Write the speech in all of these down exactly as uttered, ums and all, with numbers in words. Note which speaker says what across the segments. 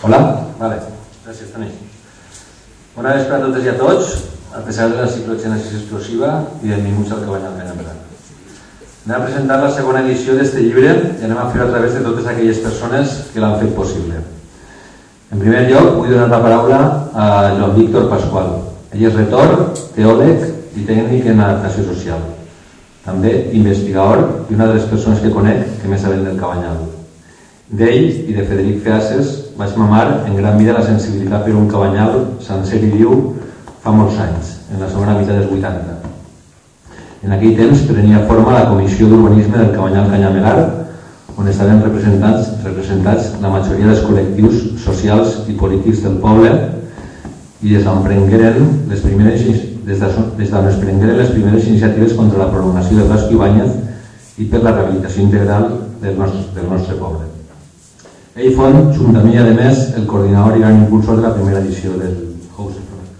Speaker 1: Hola, vale, gràcies, Toni. Bona vespre a totes i a tots, a pesar de la ciclogènesis explosiva i benvinguts al Cabanyal Canyamelar. Anem a presentar la segona edició d'aquest llibre i anem a fer-ho a través de totes aquelles persones que l'han fet possible. En primer lloc, vull donar la paraula a Joan Víctor Pasqual. Ell és retor, teòleg i tècnic en adaptació social. També investigador i una de les persones que conec que més saben del Cabanyal. D'ell i de Frederic Feases vaig mamar en gran mida la sensibilitat per un Cabanyal sencer i viu fa molts anys, en la segona meitat dels vuitanta. En aquell temps prenia forma la Comissió d'Urbanisme del Cabanyal Canyamelar, on estaven representats, representats la majoria dels col·lectius socials i polítics del poble i des d'on prengueren les primeres, des d'on es prengueren les primeres iniciatives contra la prolongació de Blasco Ibáñez i per la rehabilitació integral del nostre, del nostre poble. Ell fou, junt a mi, a més, el coordinador i gran impulsor de la primera edició del House of Cabanyal.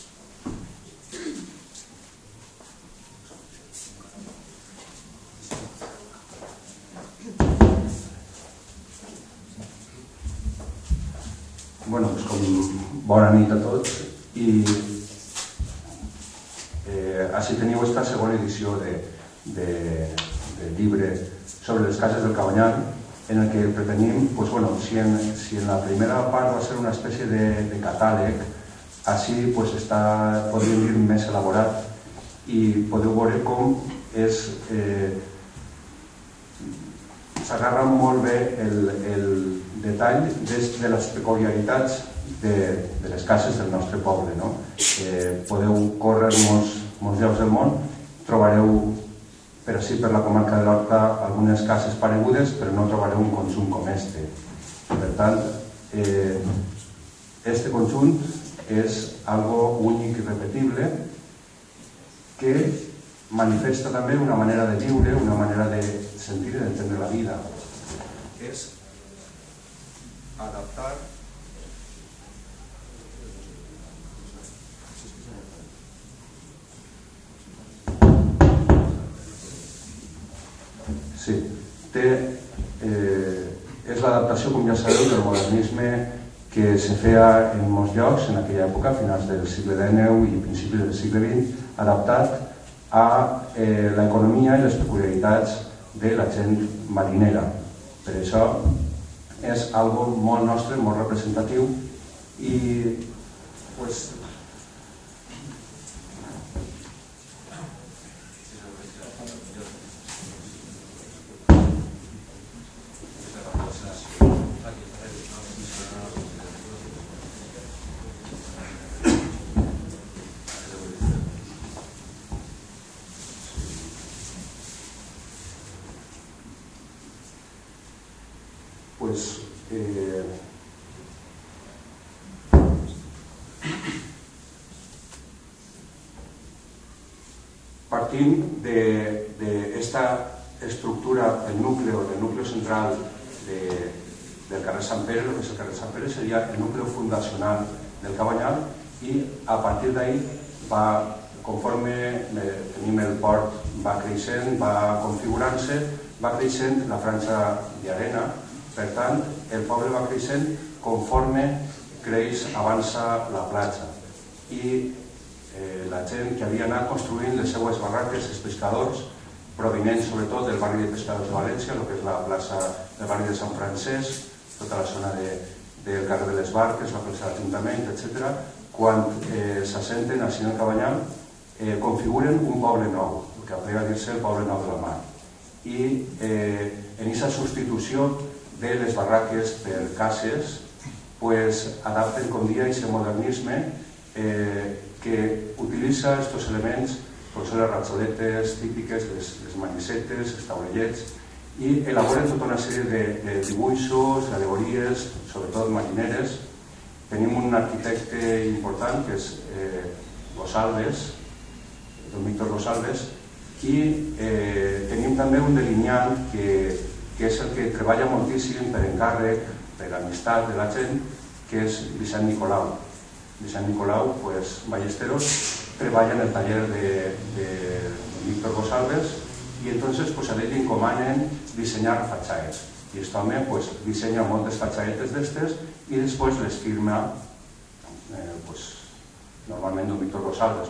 Speaker 2: Bueno, doncs com bona nit a tots i eh, així teniu esta segona edició de, de, del llibre sobre les cases del Cabanyal, en el que pretenim, pues bueno, si en, si en la primera part va ser una espècie de, de catàleg, així pues està, podríem dir, més elaborat i podeu veure com és eh, s'agarra molt bé el, el detall des de les peculiaritats de, de les cases del nostre poble, no? Eh, podeu córrer molts, molts llocs del món, trobareu per així per la comarca de l'Horta algunes cases paregudes, però no trobareu un conjunt com este. Per tant, eh, este conjunt és algo únic i repetible que manifesta també una manera de viure, una manera de sentir i d'entendre la vida. És adaptar Sí, té, eh, és l'adaptació, com ja sabeu, del modernisme que se feia en molts llocs en aquella època, a finals del segle dinou i principis del segle vint, adaptat a eh, l'economia i les peculiaritats de la gent marinera. Per això és algo molt nostre, molt representatiu i pues, pues eh, partint d'esta estructura, el núcleo, el núcleo central de, del carrer Sant Pere, el que és el carrer Sant Pere seria el núcleo fundacional del Cabanyal i a partir d'ahí va, conforme tenim el port, va creixent, va configurant-se, va creixent la franja d'arena. Per tant, el poble va creixent conforme creix, avança la platja. I eh, la gent que havia anat construint les seues barraques, els pescadors, provinents sobretot del barri de Pescadors de València, el que és la plaça del barri de Sant Francesc, tota la zona de, del carrer de les Barques, la plaça de l'Ajuntament, etcètera, quan eh, s'assenten així en el Cabanyal, eh, configuren un poble nou, el que podria dir-se el poble nou de la Mar. I eh, en aquesta substitució de les barraques per cases, pues, adapten, com dia, aquest modernisme eh, que utilitza aquests elements, com són les ratxoletes típiques, les, les manicetes, els taulellets, i elaboren tota una sèrie de, de dibuixos, d'al·legories, sobretot marineres. Tenim un arquitecte important, que és eh, Gosalves, don Víctor Gosalves, i eh, tenim també un delineant que, que és el que treballa moltíssim per encàrrec, per amistat de la gent, que és Vicent Nicolau. Vicent Nicolau, pues, Ballesteros, treballa en el taller de, de Víctor Gosalves i entonces pues, a ell li encomanen dissenyar fatxades. I aquest home dissenya moltes fatxadetes d'estes i després les firma normalment d'un Víctor Rosales.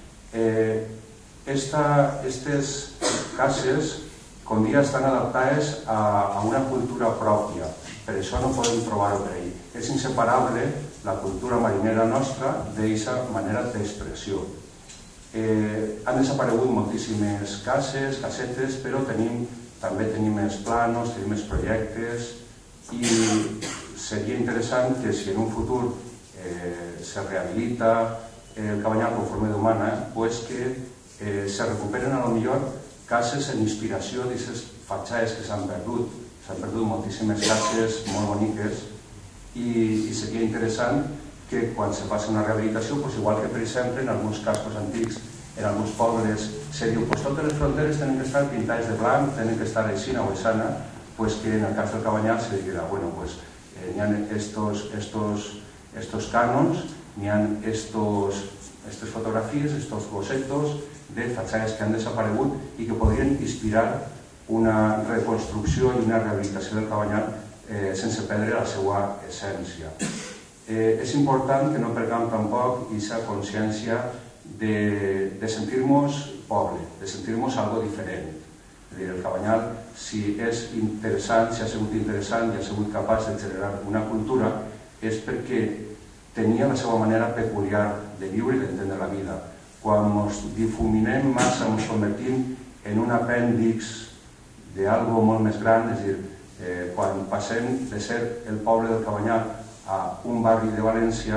Speaker 2: Aquestes cases com dia estan adaptades a una cultura pròpia, per això no podem trobar-ho per ahí. És inseparable la cultura marinera nostra d'aquesta manera d'expressió. Han desaparegut moltíssimes cases, casetes, però també tenim els planos, tenim els projectes i seria interessant que si en un futur se rehabilita el Cabanyal conforme d'humana, que se recuperen a lo millor cases en inspiració d'aquestes fatxades que s'han perdut. S'han perdut moltíssimes cases molt boniques i seria interessant que quan se faci una rehabilitació, igual que per exemple en alguns cascos antics, en alguns pobles, se diu que totes les fronteres tenen que estar pintades de blanc, tenen que estar aixina o aixana, que en el cas del Cabanyal se dirà, bueno, pues n'hi ha estos cànons, n'hi ha aquestes fotografies, estos bocetos de fatxades que han desaparegut i que podrien inspirar una reconstrucció i una rehabilitació del Cabanyal sense perdre la seva essència. És important que no perdem tampoc aquesta consciència de sentir-nos poble, de sentir-nos algo diferent. El Cabanyal, si és interessant, si ha sigut interessant i ha sigut capaç de generar una cultura, és perquè tenia la seva manera peculiar de viure i d'entendre la vida. Quan ens difuminem massa, ens convertim en un apèndix d'algo molt més gran, és a dir, quan passem de ser el poble del Cabanyal a un barri de València,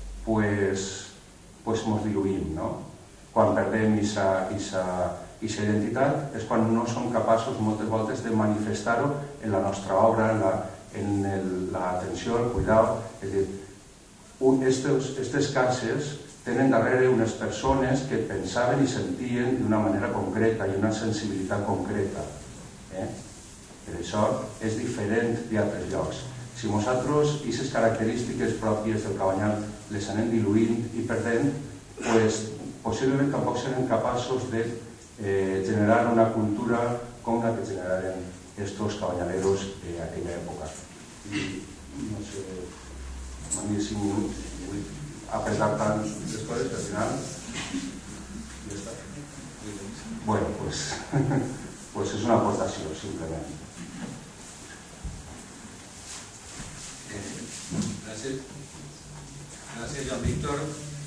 Speaker 2: doncs ens diluïm. Quan perdem aquesta identitat és quan no som capaços moltes voltes de manifestar-ho en la nostra obra, en l'atenció, el cuidado. És a dir, aquestes cases tenen darrere unes persones que pensaven i sentien d'una manera concreta i una sensibilitat concreta. Per això és diferent d'altres llocs. Si nosaltres aquestes característiques pròpies del Cabanyal les anem diluint i perdent, possiblement tampoc serem capaços de generar una cultura com la que generaren estos cabanyaleros d'aquella època. No sé, m'han dit cinc minuts, vull apretar tant les coses que al final ja està. Bueno, doncs és una aportació, simplement.
Speaker 3: Gràcies. Gràcies, Joan Víctor.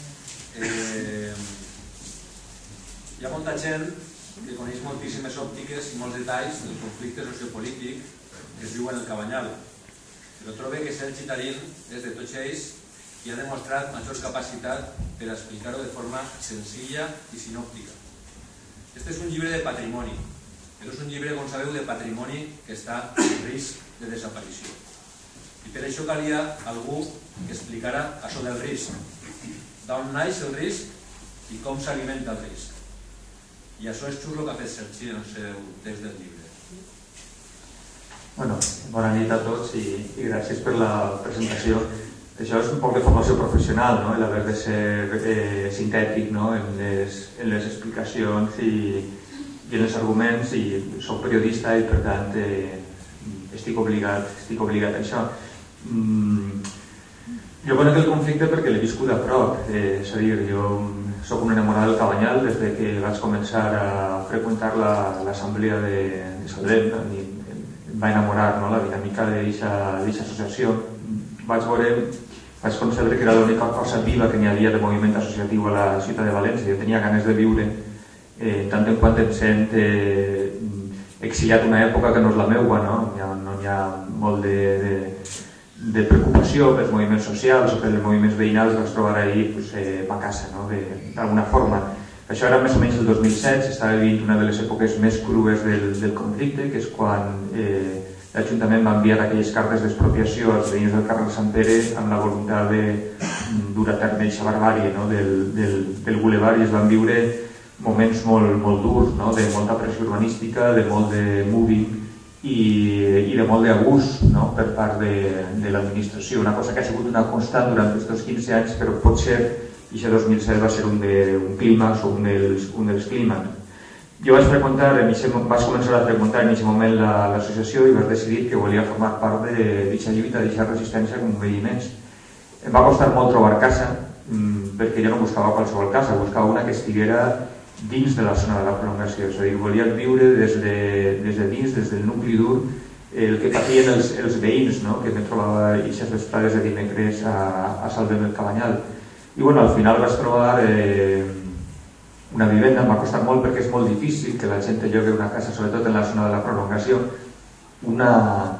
Speaker 3: Hi ha molta gent que coneix moltíssimes òptiques i molts detalls del conflicte sociopolític que es viu en el Cabanyal, però trobo que Sergi Tarín és de tots ells i ha demostrat major capacitat per explicar-ho de forma senzilla i sinòptica. Este és un llibre de patrimoni, però és un llibre, com sabeu, de patrimoni que està en risc de desaparició. I per això calia algú que explicara això del risc, d'on naix el risc i com s'alimenta el risc. I això és xulo que ha fet Sergi en el seu text del llibre.
Speaker 4: Bueno, bona nit a tots i gràcies per la presentació. Això és un poc de formació professional, l'haver de ser sintètic en les explicacions i en els arguments, i soc periodista i per tant estic obligat a això. Jo conec el conflicte perquè l'he viscut a prop, és a dir, jo soc un enamorat del Cabanyal des que vaig començar a freqüentar l'assemblea de Salem. Em va enamorar la dinàmica d'aquesta associació. Vaig veure, vaig concebre que era l'única cosa viva que n'hi havia de moviment associatiu a la ciutat de València. Jo tenia ganes de viure, tant en quant em sent exiliat una època que no és la meua, no n'hi ha molt de preocupació pels moviments socials o pels moviments veïnals, vaig trobar ahir ma casa, d'alguna forma. Això era més o menys el dos mil set, s'estava vivint una de les èpoques més crues del conflicte, que és quan l'Ajuntament va enviar aquelles cartes d'expropiació als veïns del carrer Sant Pere amb la voluntat de dur a terme aquesta barbàrie del bulevard, i es van viure moments molt durs, de molta pressió urbanística, de molt de moving i de molt d'abús per part de l'administració, una cosa que ha sigut una constant durant aquests quinze anys, però potser aquest dos mil set va ser un clímax o un dels clímax. jo vaig freqüentar, vaig començar a freqüentar en aquest moment l'associació i vaig decidir que volia formar part d'aquesta lluita, d'aquesta resistència com un veí més. Em va costar molt trobar casa, perquè jo no buscava qualsevol casa, buscava una que estiguera dins de la zona de la prolongació, és a dir, volia viure des de, des de dins, des del nucli dur, el que patien els, els veïns, no? Que me trobava aquestes vesprades de dimecres a, a Salvem el Cabanyal. I bueno, al final vaig trobar eh, una vivenda, m'ha costat molt perquè és molt difícil que la gent llogui una casa, sobretot en la zona de la prolongació. Una,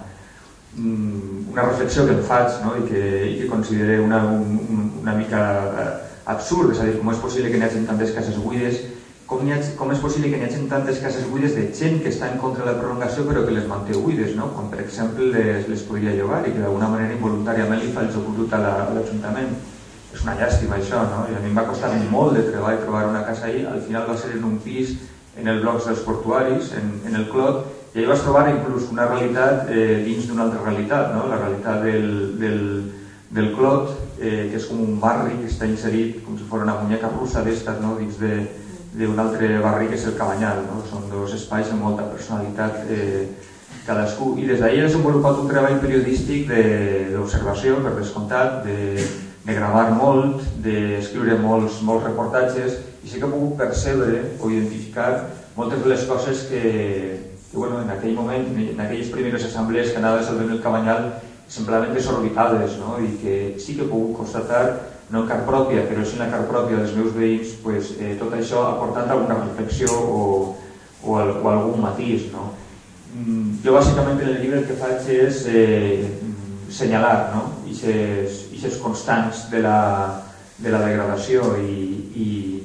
Speaker 4: una reflexió que em faig, no? I, que, i que considero una, un, una mica absurd, és a dir, com és possible que n'hi hagi tantes cases buides, com, ha, com és possible que n'hi hagi tantes cases buides de gent que està en contra de la prolongació però que les manté buides, no? Com per exemple les, les podria llogar i que d'alguna manera involuntàriament li fa el joc brut a l'Ajuntament. És una llàstima això, no? I a mi em va costar molt de treball trobar una casa ahí, al final va ser en un pis en el bloc dels portuaris, en, en el Clot, i ahí vas trobar inclús una realitat eh, dins d'una altra realitat, no? La realitat del, del, del Clot, eh, que és com un barri que està inserit com si fos una muñeca russa d'estat, no? Dins de d'un altre barri que és el Cabanyal, no? Són dos espais amb molta personalitat eh, cadascú, i des d'ahir he desenvolupat un treball periodístic d'observació, per descomptat, de, de gravar molt, d'escriure molts, molts reportatges, i sí que he pogut percebre o identificar moltes de les coses que, que bueno, en aquell moment, en aquelles primeres assemblees que anava a Salvem el Cabanyal, semblaven desorbitades, no? I que sí que he pogut constatar, no en carn pròpia, però sí en la carn pròpia dels meus veïns, pues, eh, tot això ha portat alguna reflexió o, o, el, o algun matís, no? Mm, jo bàsicament en el llibre el que faig és eh, senyalar, no? Ixes constants de la, de la degradació i, i,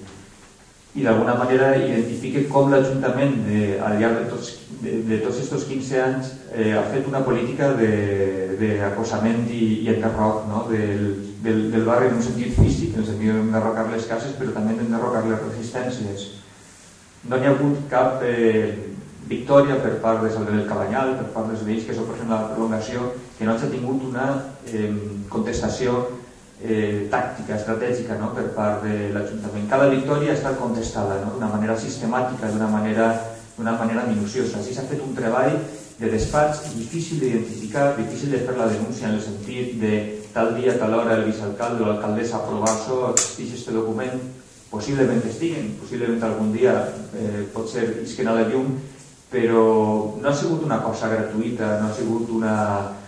Speaker 4: i d'alguna manera identifique com l'Ajuntament eh, al llarg de tots, de, de tots aquests quinze anys eh, ha fet una política d'acosament i, i enderroc, no? del, del, del barri en un sentit físic, en el sentit d'enderrocar les cases, però també d'enderrocar les resistències. No n'hi ha hagut cap eh, victòria per part de Salvem el Cabanyal, per part dels veïns que s'oposen a la prolongació, que no hagi tingut una eh, contestació eh, tàctica, estratègica, no? Per part de l'Ajuntament. Cada victòria ha estat contestada, no? D'una manera sistemàtica, d'una manera, d'una manera minuciosa. Així s'ha fet un treball de despatx difícil d'identificar, difícil de fer la denúncia en el sentit de tal dia, tal hora, el vicealcalde o l'alcaldessa aprovar això, existeix aquest document, possiblement estiguen, possiblement algun dia eh, pot ser isquen a la llum, però no ha sigut una cosa gratuïta, no ha sigut una,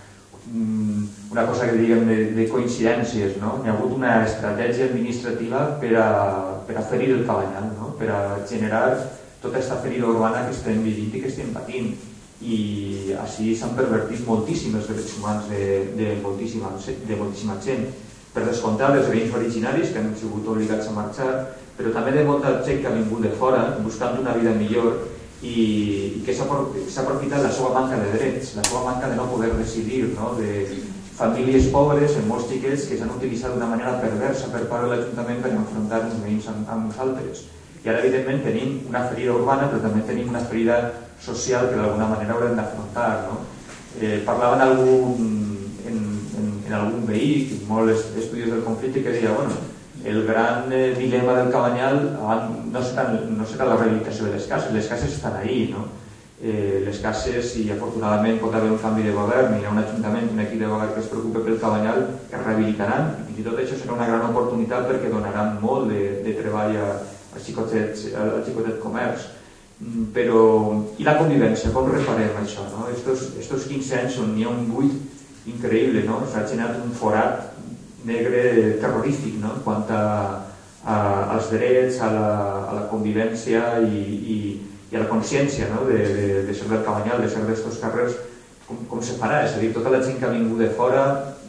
Speaker 4: una cosa que diguem de, de coincidències, no? Hi ha hagut una estratègia administrativa per a, per a ferir el Cabanyal, no? Per a generar tota aquesta ferida urbana que estem vivint i que estem patint. I així s'han pervertit moltíssim els drets humans de, de, moltíssima, de moltíssima gent. Per descomptar dels veïns originaris que han sigut obligats a marxar, però també de molta gent que ha vingut de fora buscant una vida millor i, i que s'ha aprofitat la seva manca de drets, la seva manca de no poder decidir, no? De famílies pobres, en molts xiquets, que s'han utilitzat d'una manera perversa per part de l'Ajuntament per enfrontar els veïns amb, amb nosaltres. I ara, evidentment, tenim una ferida urbana, però també tenim una ferida social que d'alguna manera haurem d'afrontar, no? Eh, parlava en algun, en, en, en algun veí, molts estudis del conflicte, que deia, bueno, el gran eh, dilema del Cabanyal no serà, no serà la rehabilitació de les cases, les cases estan ahí, no? Eh, les cases, si afortunadament pot haver un canvi de govern i hi ha un ajuntament, un equip de govern que es preocupa pel Cabanyal, es rehabilitaran, i fins i tot això serà una gran oportunitat perquè donaran molt de, de treball a, al xicotet, al xicotet comerç. Però, i la convivència, com reparem això, no? Estos, estos quinze anys on hi ha un buit increïble, no? S'ha generat un forat negre terrorífic, no? Quant a, a, als drets, a la, a la convivència i, i, i a la consciència, no? de, de, de ser del Cabanyal, de ser d'estos carrers, com, com se farà? És a dir, tota la gent que ha vingut de fora,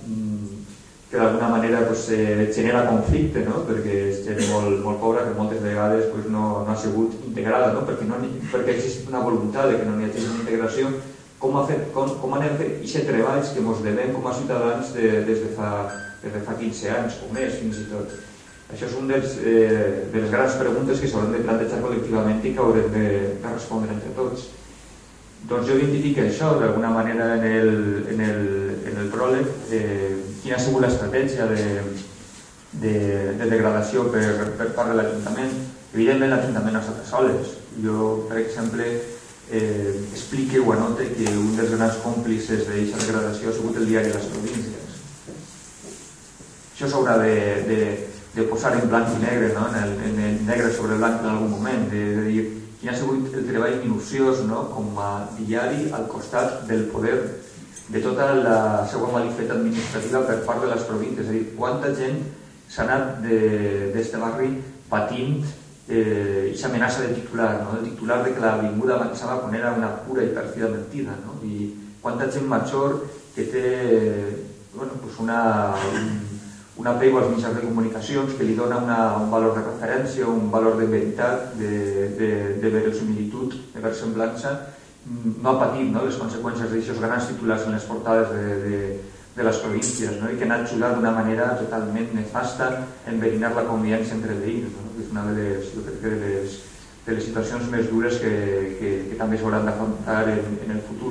Speaker 4: que d'alguna manera pues, eh, genera conflicte, no? Perquè és gent molt, molt pobra que moltes vegades pues, no, no ha sigut integrada, no? Perquè, no, perquè existe una voluntat de que no hi hagi una integració. Com, ha fet, com, com anem fent aquests treballs que ens devem com a ciutadans de, des, de fa, des de fa quinze anys o més fins i tot. Això és una eh, de les grans preguntes que s'haurem de plantejar col·lectivament i que haurem de, de respondre entre tots. Doncs jo identifico això d'alguna manera en el, en el, en el pròleg, eh, quina ha sigut l'estratègia de, de, de degradació per, per part de l'Ajuntament. Evidentment l'Ajuntament no ha estat a soles, Jo, per exemple, eh, explique o anote que un dels grans còmplices d'aquesta degradació ha sigut el diari de les províncies. Això s'haurà de, de, de posar en blanc i negre, no? en, el, en el negre sobre blanc en algun moment, de, de dir quin ha sigut el treball minuciós, no? Com a diari al costat del poder de tota la seva malifeta administrativa per part de les províncies. És a dir, quanta gent s'ha anat d'aquest barri patint aquesta eh, amenaça de titular, no? El titular de que l'avinguda avançava quan era una pura i pèrfida mentida, no? I quanta gent major que té bueno, pues una, un, un apego als mitjans de comunicacions que li dona una, un valor de referència, un valor de veritat, de, de, de verosimilitud, de versemblança, no ha patit, no? Les conseqüències d'aquests grans titulars en les portades de, de, de les províncies, no? I que han ajudat d'una manera totalment nefasta a enverinar la convivència entre veïns, no? És una de les, jo crec que de les, de les situacions més dures que, que, que també s'hauran d'afrontar en, en el futur.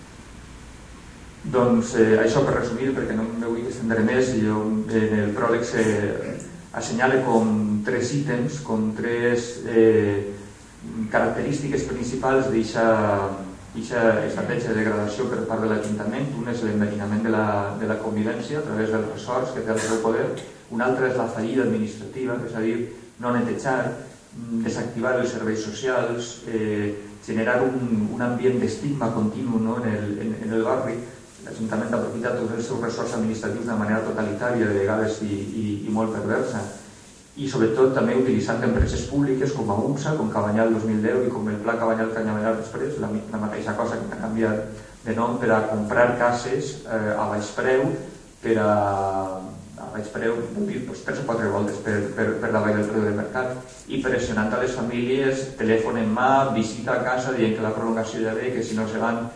Speaker 4: Doncs eh, això per resumir, perquè no me vull estendre més, jo en el pròleg assenyale com tres ítems, com tres eh, característiques principals d'aquesta estratègia de degradació per part de l'Ajuntament. Un és l'enverinament de, la, de la convivència a través dels ressorts que té el seu poder, un altre és la fallida administrativa, és a dir, no netejar, desactivar els serveis socials, eh, generar un, un ambient d'estigma continu, no? en, el, en, en el barri. L'Ajuntament ha aprofitat tots els seus ressorts administratius de manera totalitària, de vegades i, i, i molt perversa. I sobretot també utilitzant empreses públiques com a UMSA, com Cabanyal dos mil deu i com el Pla Cabanyal Canyamelar després, la, la mateixa cosa que ha canviat de nom, per a comprar cases eh, a baix preu, per a, a baix preu, doncs, tres o quatre voltes per, per, per davall del preu de mercat, i pressionant a les famílies, telèfon en mà, visita a casa, dient que la prolongació ja ve, que si no se van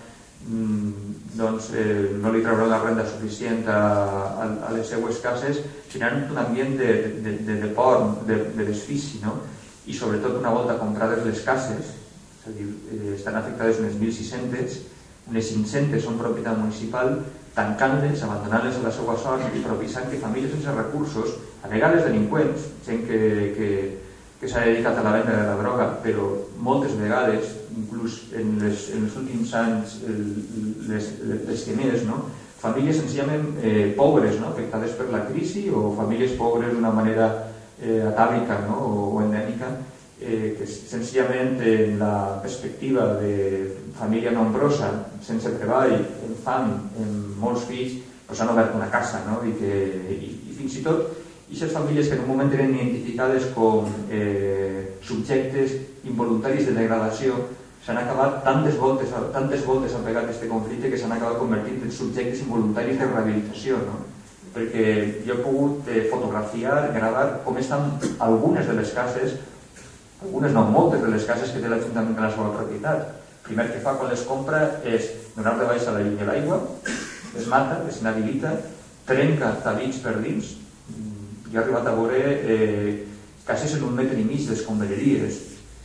Speaker 4: doncs eh, no li trauran la renda suficient a, a, a les seues cases, generant un ambient de, de, de, de por, de, de desfici, no? I sobretot una volta comprades les cases, és a dir, eh, estan afectades unes mil sis-centes, unes cinc-centes són propietat municipal, tancant-les, abandonant-les a la seva sort i propiciant que famílies sense recursos, a vegades delinqüents, gent que, que, que s'ha dedicat a la venda de la droga, però moltes vegades, inclús en, les, en els últims anys, les, les que més, no? Famílies senzillament eh, pobres, no? Afectades per la crisi, o famílies pobres d'una manera eh, atàvica, no? o, o endèmica, eh, que senzillament en la perspectiva de família nombrosa, sense treball, en fam, en molts fills, doncs han obert una casa, no? I, que, i, i fins i tot aquestes famílies que en un moment eren identificades com eh, subjectes involuntaris de degradació, s'han acabat tantes voltes, tantes voltes ha pegat aquest conflicte que s'han acabat convertint en subjectes involuntaris de rehabilitació, no? Perquè jo he pogut eh, fotografiar, gravar com estan algunes de les cases, algunes no, moltes de les cases que té l'Ajuntament en la seva propietat. El primer que fa quan les compra és donar de baix a la llum de l'aigua, les mata, les inhabilita, trenca tabics per dins. Jo he arribat a veure eh, cases en un metre i mig d'escombraries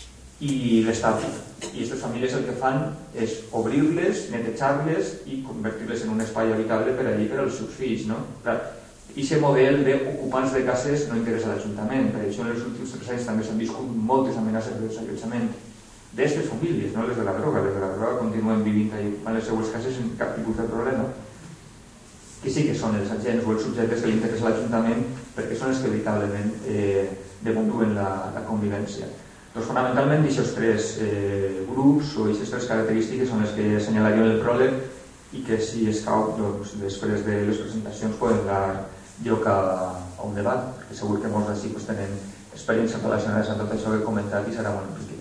Speaker 4: i les tapen. I aquestes famílies el que fan és obrir-les, netejar-les i convertir-les en un espai habitable per allí per als seus fills, no? Clar, aquest model d'ocupants de cases no interessa a l'Ajuntament, per això en els últims tres anys també s'han viscut moltes amenaces de desallotjament d'aquestes famílies, no les de la droga. Les de la droga continuen vivint allà ocupant les seues cases sense cap tipus de problema, que sí que són els agents o els subjectes que li interessa a l'Ajuntament perquè són els que veritablement eh, desenvolupen la, la convivència. Doncs fonamentalment aquests tres eh, grups o aquestes tres característiques són les que assenyalaria en el pròleg i que si escau, doncs, després de les presentacions poden dar lloc a, a un debat, perquè segur que molts d'ací pues, tenen experiències relacionades amb tot això que he comentat i serà molt enriquidor.